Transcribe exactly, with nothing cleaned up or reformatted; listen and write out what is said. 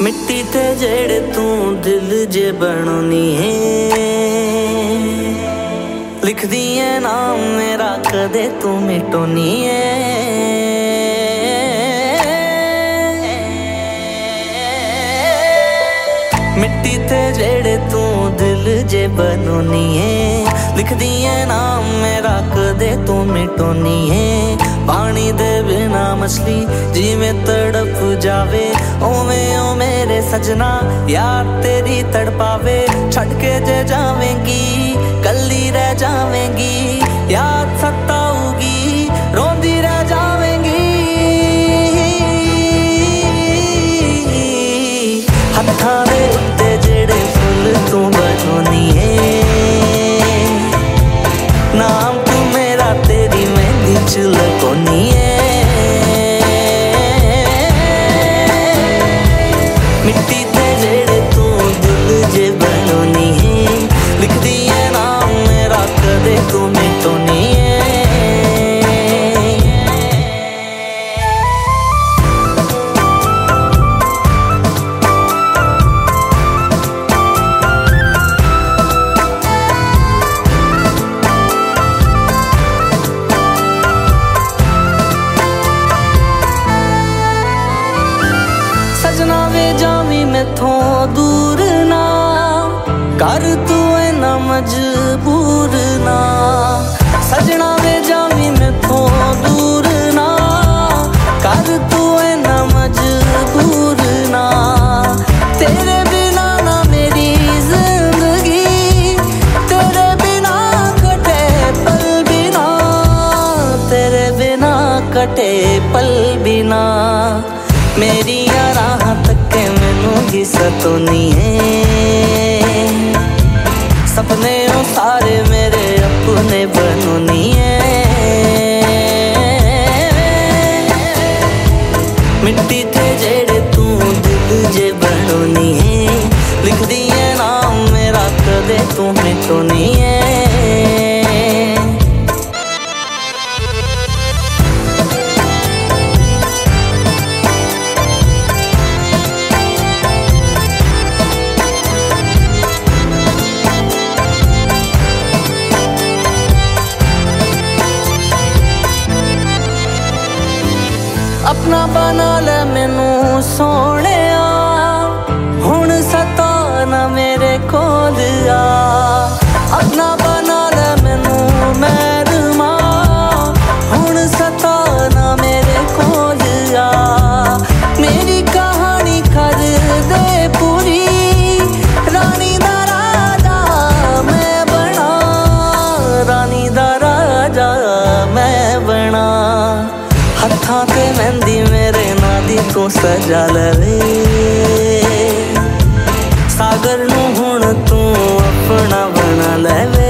मिट्टी ते जेड़े तू दिल जे बनोनी है, लिख दिए नाम मेरा कदे तू मिटोनी है। मिट्टी ते जेड़े तू दिल जे बनोनी है, लिख दिए नाम मेरा कदे तू मिटोनी है। पानी दे बिना मछली जिवें तड़प जावे, ओवें ओ मेरे सजना याद तेरी तड़पावे। छड़ के जे जावेंगी कल्ली रह जावेंगी, याद सताऊगी रोंदी रह जावेंगी। हत्थां दे उत्ते जेड़े फुल तू बनोनी है, नाम तू मेरा तेरी मेहंदी च लगोनी है। मिट्टी ते जेड़े तू दिल जे बनोनी है, लिख दिए नाम मेरा कदे तू मिटोनी है। सजना वे जावी मैथों दूर ना कर, तू इना मजबूर ना। सजना वे जावी मैथों दूर ना कर, तू इना मजबूर ना। तेरे बिना ना मेरी जिंदगी, तेरे बिना कटे पल बिना, तेरे बिना कटे पल बिना। मेरी राह तक मैनू ही सतोनी है, सपने ओ सारे मेरे अपने बनोनी है। मिट्टी ते जेड़े तू दिल जे बनोनी है, लिख दिए नाम मेरा कदे तू मिटोनी है। अपना बना ले मैनू सोने, हुण सता ना मेरे कोल आ। अपना बना ले मैनू मैरमा, हुण सता ना मेरे कोल आ। मेरी कहानी कर दे पूरी, रानी दा राजा मैं बना, रानी दा राजा मैं बना। हत्थां ते मेहंदी मेरे नां दी तू सजा लवे, सागर नू हुण तू अपना बना लवे।